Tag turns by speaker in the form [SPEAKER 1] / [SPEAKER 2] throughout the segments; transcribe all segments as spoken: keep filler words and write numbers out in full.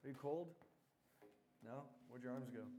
[SPEAKER 1] Are you cold? No? Where'd your arms go?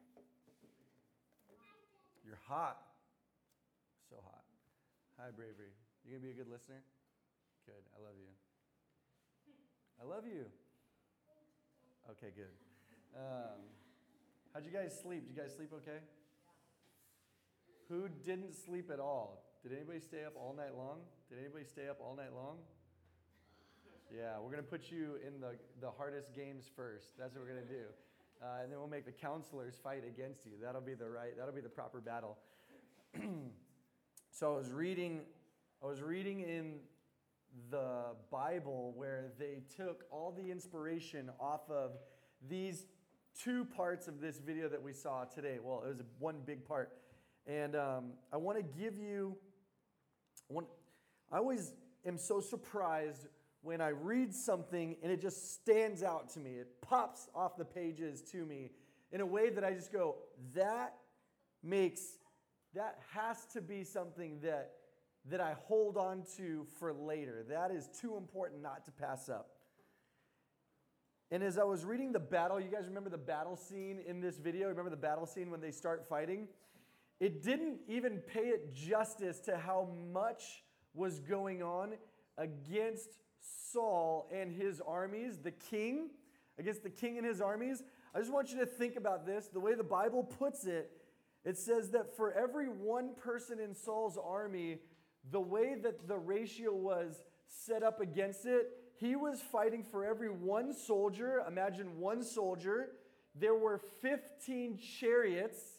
[SPEAKER 1] You're hot. So hot. Hi, Bravery. You gonna be a good listener? Good. I love you. I love you. Okay, good. Um, how'd you guys sleep? Did you guys sleep okay? Who didn't sleep at all? Did anybody stay up all night long? Did anybody stay up all night long? Yeah, we're going to put you in the, the hardest games first. That's what we're going to do. Uh, and then we'll make the counselors fight against you. That'll be the right, that'll be the proper battle. So I was reading, I was reading in the Bible where they took all the inspiration off of these two parts of this video that we saw today. Well, it was one big part. And um, I want to give you, I, want, I always am so surprised when I read something and it just stands out to me. It pops off the pages to me in a way that I just go, that makes, that has to be something that, that I hold on to for later. That is too important not to pass up. And as I was reading the battle, you guys remember the battle scene in this video? Remember the battle scene when they start fighting? It didn't even pay it justice to how much was going on against Saul and his armies, the king, against the king and his armies. I just want you to think about this. The way the Bible puts it, it says that for every one person in Saul's army, the way that the ratio was set up against it, he was fighting for every one soldier. Imagine one soldier. There were fifteen chariots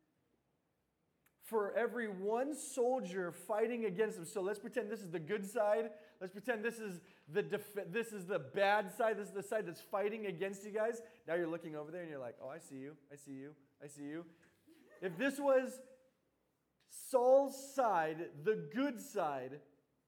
[SPEAKER 1] for every one soldier fighting against him. So let's pretend this is the good side. Let's pretend this is the def- this is the bad side. This is the side that's fighting against you guys. Now you're looking over there and you're like, oh, I see you. I see you. I see you. If this was Saul's side, the good side,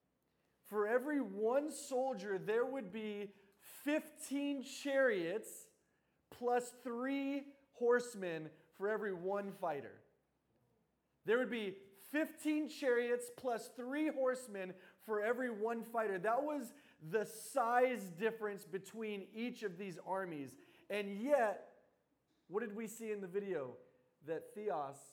[SPEAKER 1] for every one soldier, there would be fifteen chariots plus three horsemen for every one fighter. There would be fifteen chariots plus three horsemen for every one fighter. That was the size difference between each of these armies. And yet, what did we see in the video? That Theos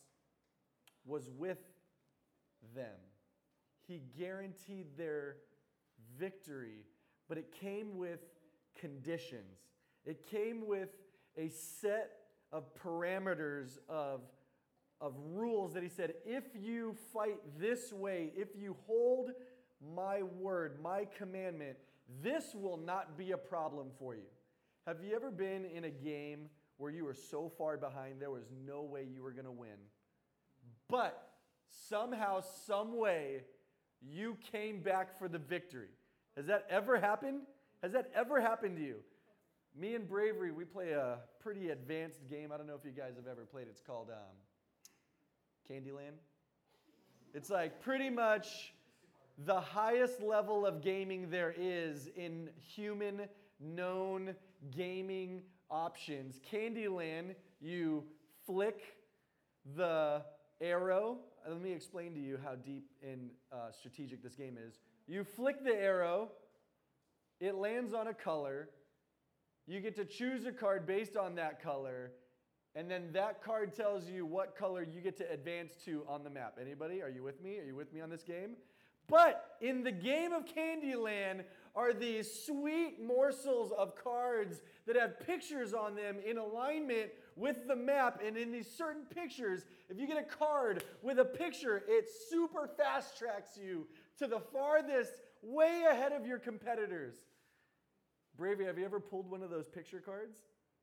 [SPEAKER 1] was with them. He guaranteed their victory, but it came with conditions. It came with a set of parameters of of rules that he said, if you fight this way, if you hold my word, my commandment, this will not be a problem for you. Have you ever been in a game where you were so far behind there was no way you were going to win, but somehow, some way, you came back for the victory? Has that ever happened? Has that ever happened to you? Me and Bravery, we play a pretty advanced game. I don't know if you guys have ever played. It's called um, Candyland. It's like pretty much the highest level of gaming there is in human known gaming options. Candyland, you flick the arrow. Let me explain to you how deep and uh, strategic this game is. You flick the arrow, it lands on a color, you get to choose a card based on that color, and then that card tells you what color you get to advance to on the map. Anybody? Are you with me? Are you with me on this game? But in the game of Candyland are these sweet morsels of cards that have pictures on them in alignment with the map. And in these certain pictures, if you get a card with a picture, it super fast tracks you to the farthest, way ahead of your competitors. Bravey, have you ever pulled one of those picture cards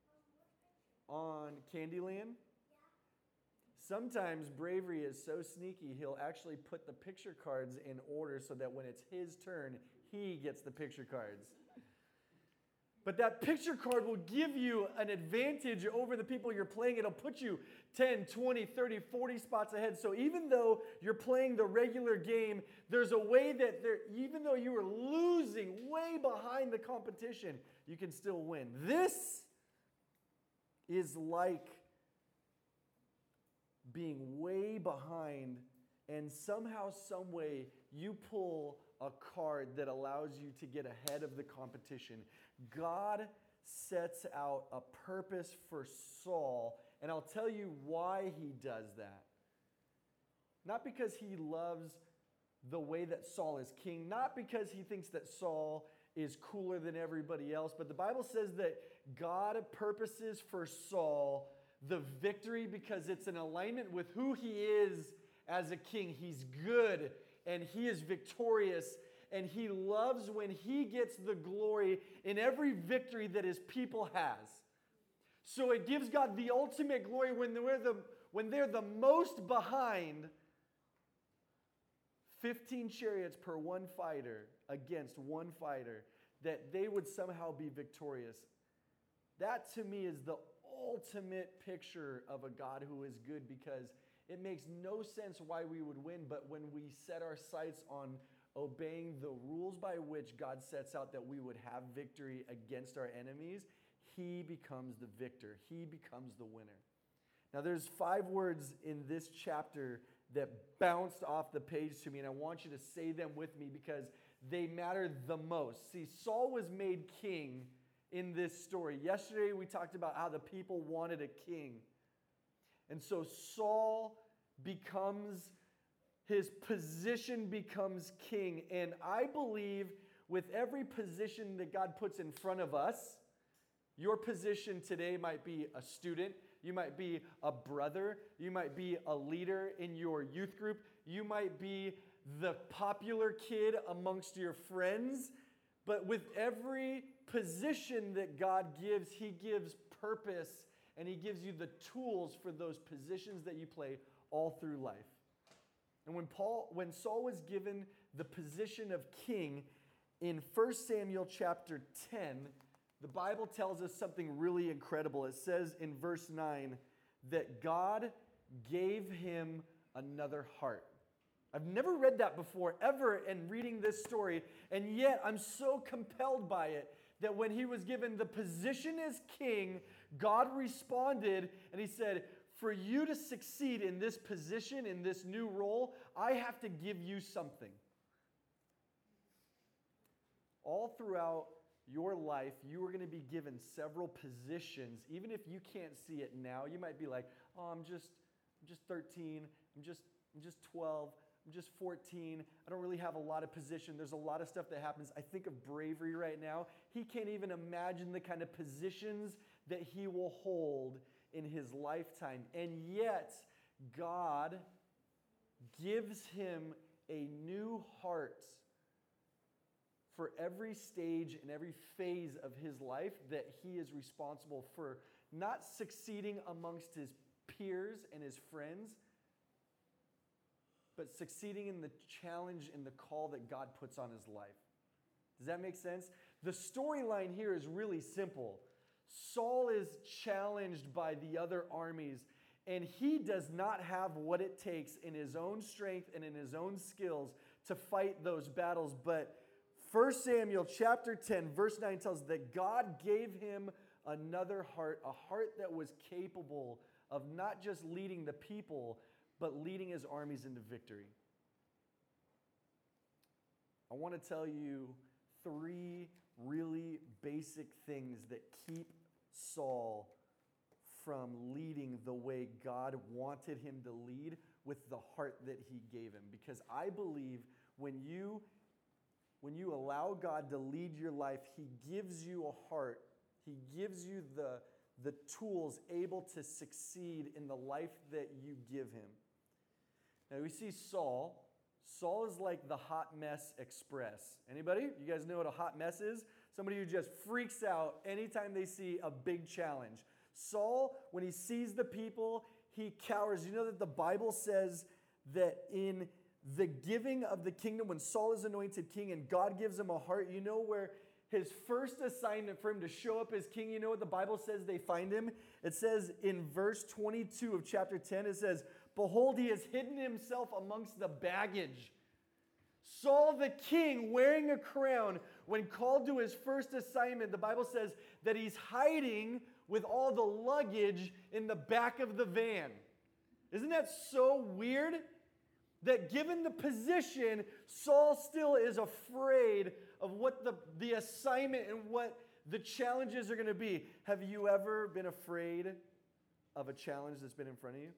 [SPEAKER 1] on Candyland? Sometimes Bravery is so sneaky, he'll actually put the picture cards in order so that when it's his turn, he gets the picture cards. But that picture card will give you an advantage over the people you're playing. It'll put you ten, twenty, thirty, forty spots ahead. So even though you're playing the regular game, there's a way that there, even though you are losing way behind the competition, you can still win. This is like being way behind, and somehow, some way, you pull a card that allows you to get ahead of the competition. God sets out a purpose for Saul, and I'll tell you why he does that. Not because he loves the way that Saul is king, not because he thinks that Saul is cooler than everybody else, but the Bible says that God purposes for Saul the victory because it's in alignment with who he is as a king. He's good and he is victorious, and he loves when he gets the glory in every victory that his people has. So it gives God the ultimate glory when they're the, when they're the most behind fifteen chariots per one fighter against one fighter, that they would somehow be victorious. That to me is the ultimate picture of a God who is good, because it makes no sense why we would win, but when we set our sights on obeying the rules by which God sets out that we would have victory against our enemies, he becomes the victor. He becomes the winner. Now there's five words in this chapter that bounced off the page to me, and I want you to say them with me because they matter the most. See, Saul was made king in this story. Yesterday we talked about how the people wanted a king. And so Saul becomes, his position becomes king. And I believe with every position that God puts in front of us, your position today might be a student, you might be a brother, you might be a leader in your youth group, you might be the popular kid amongst your friends. But with every position that God gives, he gives purpose, and he gives you the tools for those positions that you play all through life. And when Paul, when Saul was given the position of king in First Samuel chapter ten, the Bible tells us something really incredible. It says in verse nine that God gave him another heart. I've never read that before, ever, in reading this story, and yet I'm so compelled by it that when he was given the position as king, God responded and he said, for you to succeed in this position, in this new role, I have to give you something. All throughout your life, you are going to be given several positions. Even if you can't see it now, you might be like, oh, I'm just, I'm just thirteen, I'm just, I'm just twelve, I'm just fourteen. I don't really have a lot of position. There's a lot of stuff that happens. I think of Bravery right now. He can't even imagine the kind of positions that he will hold in his lifetime. And yet, God gives him a new heart for every stage and every phase of his life that he is responsible for not succeeding amongst his peers and his friends, but succeeding in the challenge and the call that God puts on his life. Does that make sense? The storyline here is really simple. Saul is challenged by the other armies, and he does not have what it takes in his own strength and in his own skills to fight those battles. But First Samuel chapter ten, verse nine tells us that God gave him another heart, a heart that was capable of not just leading the people, but leading his armies into victory. I want to tell you three really basic things that keep Saul from leading the way God wanted him to lead with the heart that he gave him. Because I believe when you, when you allow God to lead your life, he gives you a heart. He gives you the, the tools able to succeed in the life that you give him. Now we see Saul. Saul is like the hot mess express. Anybody? You guys know what a hot mess is? Somebody who just freaks out anytime they see a big challenge. Saul, when he sees the people, he cowers. You know that the Bible says that in the giving of the kingdom, when Saul is anointed king and God gives him a heart, you know where his first assignment for him to show up as king, you know what the Bible says they find him? It says in verse twenty-two of chapter ten, it says, behold, he has hidden himself amongst the baggage. Saul the king, wearing a crown, when called to his first assignment, the Bible says that he's hiding with all the luggage in the back of the van. Isn't that so weird? That given the position, Saul still is afraid of what the, the assignment and what the challenges are going to be. Have you ever been afraid of a challenge that's been in front of you?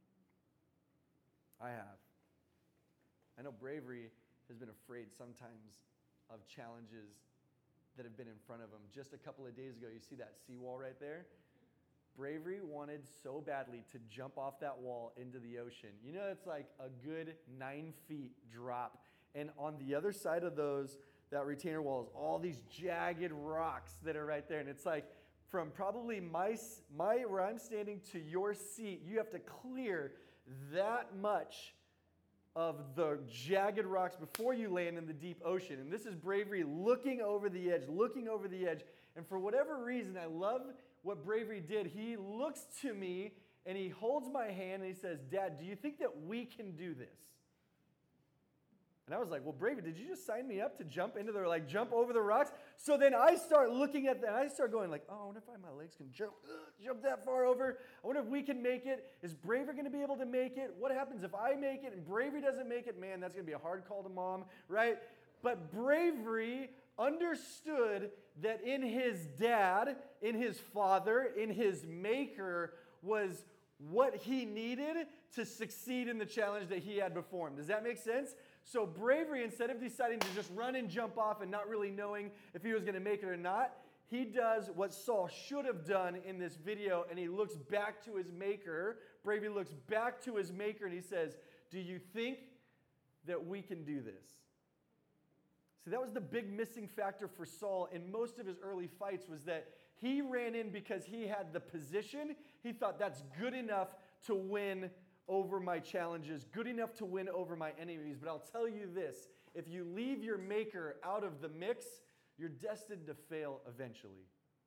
[SPEAKER 1] I have. I know Bravery has been afraid sometimes of challenges that have been in front of him. Just a couple of days ago, you see that seawall right there? Bravery wanted so badly to jump off that wall into the ocean. You know, it's like a good nine feet drop. And on the other side of those, that retainer wall is all these jagged rocks that are right there. And it's like from probably my, my where I'm standing to your seat, you have to clear that much of the jagged rocks before you land in the deep ocean. And this is Bravery looking over the edge, looking over the edge. And for whatever reason, I love what Bravery did. He looks to me and he holds my hand and he says, Dad, do you think that we can do this? And I was like, well, Bravery, did you just sign me up to jump into the, like, jump over the rocks? So then I start looking at that, and I start going like, oh, I wonder if my legs can jump, uh, jump that far over. I wonder if we can make it. Is Bravery going to be able to make it? What happens if I make it and Bravery doesn't make it? Man, that's going to be a hard call to mom, right? But Bravery understood that in his dad, in his father, in his maker was what he needed to succeed in the challenge that he had before him. Does that make sense? So Bravery, instead of deciding to just run and jump off and not really knowing if he was going to make it or not, he does what Saul should have done in this video, and he looks back to his maker. Bravery looks back to his maker, and he says, do you think that we can do this? See, that was the big missing factor for Saul in most of his early fights, was that he ran in because he had the position. He thought that's good enough to win over my challenges, good enough to win over my enemies. But I'll tell you this, if you leave your maker out of the mix, you're destined to fail eventually.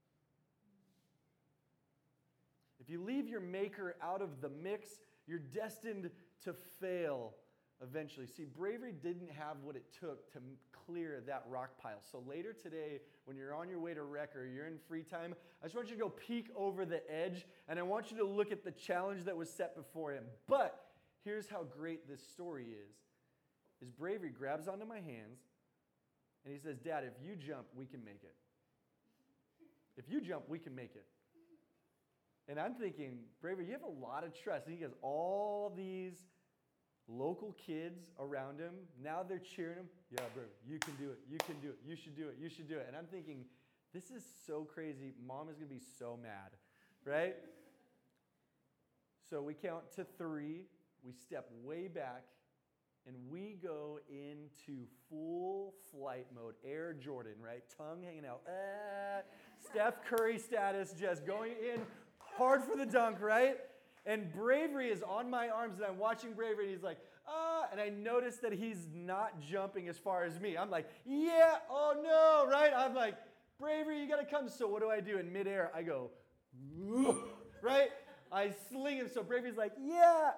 [SPEAKER 1] If you leave your maker out of the mix, you're destined to fail eventually. See, Bravery didn't have what it took to clear that rock pile. So later today, when you're on your way to rec or you're in free time, I just want you to go peek over the edge, and I want you to look at the challenge that was set before him. But here's how great this story is. Is Bravery grabs onto my hands, and he says, Dad, if you jump, we can make it. If you jump, we can make it. And I'm thinking, Bravery, you have a lot of trust. And he has all these local kids around him. Now they're cheering him. Yeah, Bravery, you can do it. You can do it. You should do it. You should do it. And I'm thinking, this is so crazy. Mom is going to be so mad, right? So we count to three. We step way back, and we go into full flight mode. Air Jordan, right? Tongue hanging out. Ah, Steph Curry status, just going in hard for the dunk, right? And Bravery is on my arms, and I'm watching Bravery, and he's like, ah, and I notice that he's not jumping as far as me. I'm like, yeah, oh no, right? I'm like, Bravery, you got to come. So what do I do in midair? I go, right? I sling him. So Bravery's like, yeah,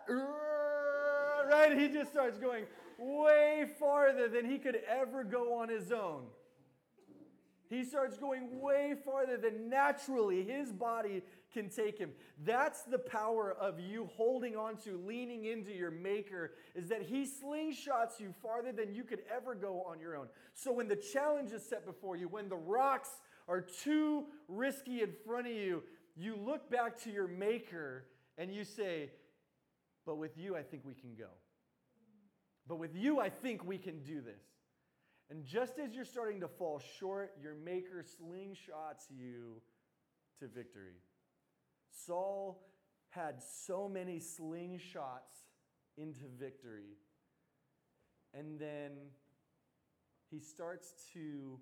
[SPEAKER 1] right? He just starts going way farther than he could ever go on his own. He starts going way farther than naturally his body can take him. That's the power of you holding on to, leaning into your maker, is that he slingshots you farther than you could ever go on your own. So when the challenge is set before you, when the rocks are too risky in front of you, you look back to your maker and you say, but with you, I think we can go. But with you, I think we can do this. And just as you're starting to fall short, your maker slingshots you to victory. Saul had so many slingshots into victory. And then he starts to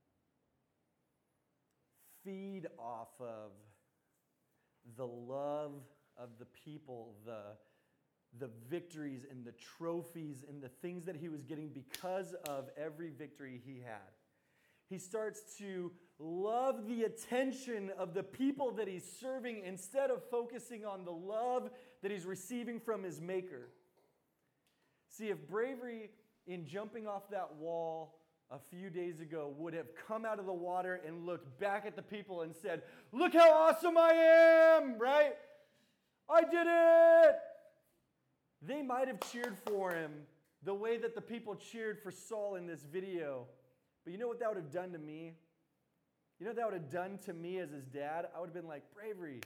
[SPEAKER 1] feed off of the love of the people, the the victories and the trophies and the things that he was getting because of every victory he had. He starts to love the attention of the people that he's serving instead of focusing on the love that he's receiving from his maker. See, if Bravery, in jumping off that wall a few days ago, would have come out of the water and looked back at the people and said, look how awesome I am, right? I did it! They might have cheered for him the way that the people cheered for Saul in this video. But you know what that would have done to me? You know what that would have done to me as his dad? I would have been like, Bravery,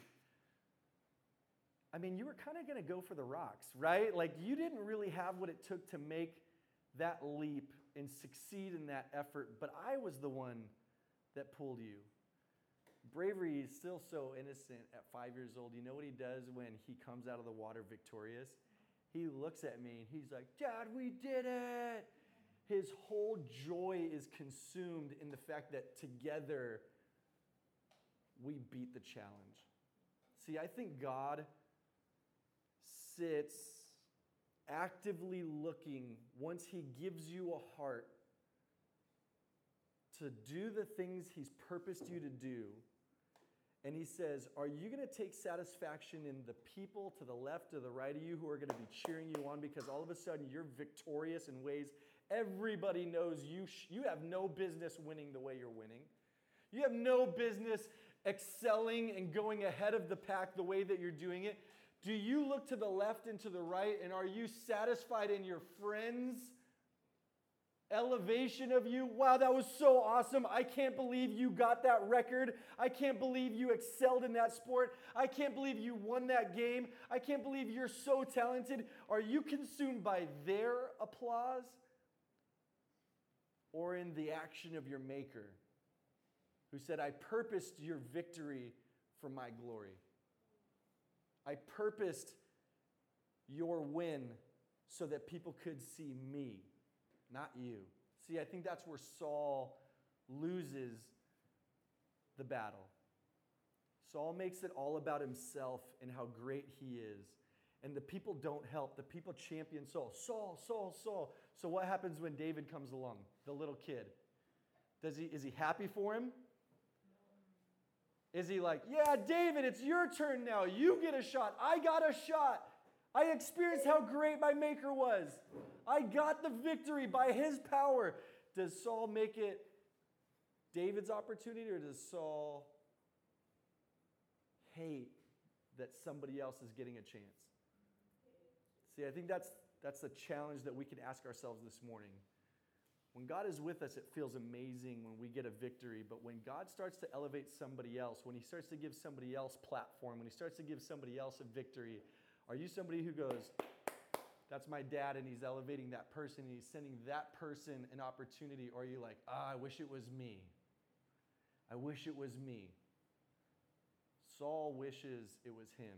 [SPEAKER 1] I mean, you were kind of going to go for the rocks, right? Like, you didn't really have what it took to make that leap and succeed in that effort, but I was the one that pulled you. Bravery is still so innocent at five years old. You know what he does when he comes out of the water victorious? He looks at me and he's like, Dad, we did it. His whole joy is consumed in the fact that together we beat the challenge. See, I think God sits actively looking once he gives you a heart to do the things he's purposed you to do. And he says, are you going to take satisfaction in the people to the left or the right of you who are going to be cheering you on because all of a sudden you're victorious in ways everybody knows you, sh- you have no business winning the way you're winning. You have no business excelling and going ahead of the pack the way that you're doing it. Do you look to the left and to the right, and are you satisfied in your friends' elevation of you? Wow, that was so awesome. I can't believe you got that record. I can't believe you excelled in that sport. I can't believe you won that game. I can't believe you're so talented. Are you consumed by their applause or in the action of your Maker, who said, I purposed your victory for my glory? I purposed your win so that people could see me, not you. See, I think that's where Saul loses the battle. Saul makes it all about himself and how great he is. And the people don't help. The people champion Saul. Saul, Saul, Saul. So what happens when David comes along, the little kid? Does he, is he happy for him? Is he like, yeah, David, it's your turn now. You get a shot. I got a shot. I experienced how great my Maker was. I got the victory by his power. Does Saul make it David's opportunity, or does Saul hate that somebody else is getting a chance? See, I think that's, that's the challenge that we can ask ourselves this morning. When God is with us, it feels amazing when we get a victory. But when God starts to elevate somebody else, when he starts to give somebody else platform, when he starts to give somebody else a victory, are you somebody who goes, that's my dad, and he's elevating that person, and he's sending that person an opportunity? Or are you like, ah, I wish it was me. I wish it was me. Saul wishes it was him.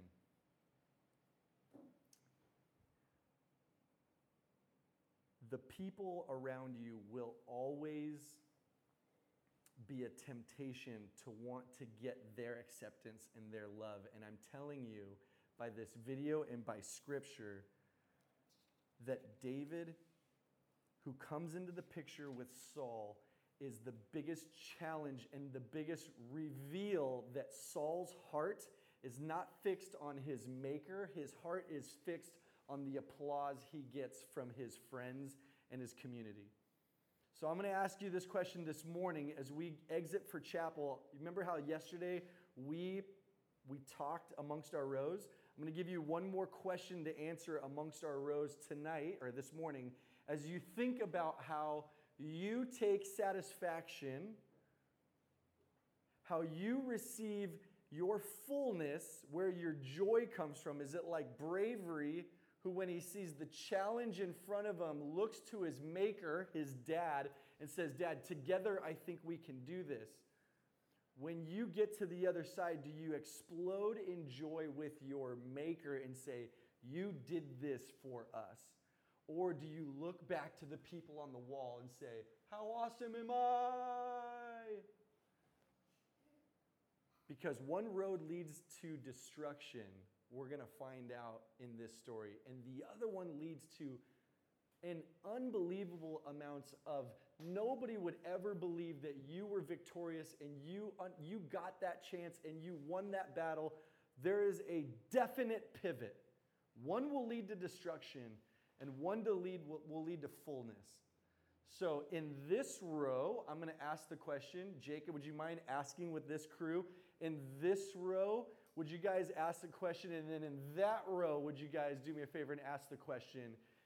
[SPEAKER 1] The people around you will always be a temptation to want to get their acceptance and their love. And I'm telling you by this video and by scripture that David, who comes into the picture with Saul, is the biggest challenge and the biggest reveal that Saul's heart is not fixed on his Maker. His heart is fixed on the applause he gets from his friends and his community. So I'm going to ask you this question this morning as we exit for chapel. Remember how yesterday we, we talked amongst our rows? I'm going to give you one more question to answer amongst our rows tonight or this morning as you think about how you take satisfaction, how you receive your fullness, where your joy comes from. Is it like Bravery, who when he sees the challenge in front of him looks to his Maker, his dad, and says, Dad, together I think we can do this? When you get to the other side, do you explode in joy with your Maker and say, you did this for us? Or do you look back to the people on the wall and say, how awesome am I? Because one road leads to destruction, we're going to find out in this story. And the other one leads to an unbelievable amounts of nobody would ever believe that you were victorious and you, you got that chance and you won that battle. There is a definite pivot. One will lead to destruction and one to lead will, will lead to fullness. So in this row, I'm going to ask the question. Jacob, would you mind asking with this crew? In this row, would you guys ask the question? And then in that row, would you guys do me a favor and ask the question,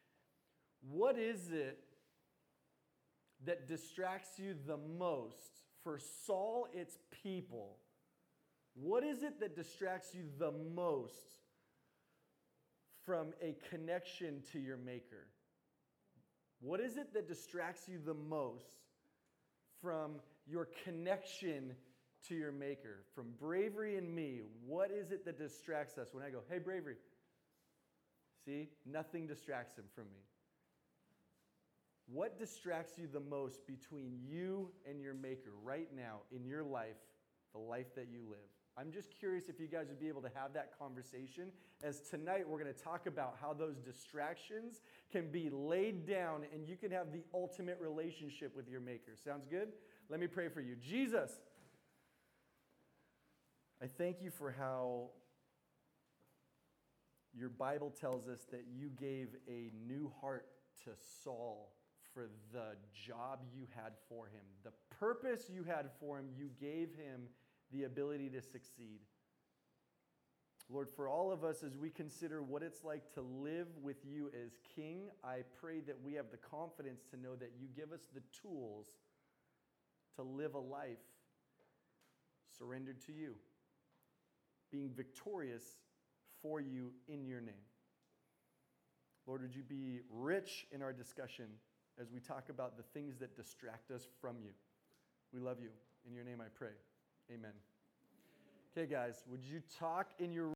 [SPEAKER 1] what is it that distracts you the most For Saul, it's people. What is it that distracts you the most from a connection to your Maker? What is it that distracts you the most from your connection to your Maker? From Bravery and me, what is it that distracts us when I go, hey, Bravery? See, nothing distracts him from me. What distracts you the most between you and your Maker right now in your life, the life that you live? I'm just curious if you guys would be able to have that conversation, as tonight we're going to talk about how those distractions can be laid down and you can have the ultimate relationship with your Maker. Sounds good? Let me pray for you. Jesus, I thank you for how your Bible tells us that you gave a new heart to Saul for the job you had for him. The purpose you had for him, you gave him the ability to succeed. Lord, for all of us, as we consider what it's like to live with you as King, I pray that we have the confidence to know that you give us the tools to live a life surrendered to you, being victorious for you in your name. Lord, would you be rich in our discussion as we talk about the things that distract us from you. We love you. In your name I pray. Amen. Okay, guys, would you talk in your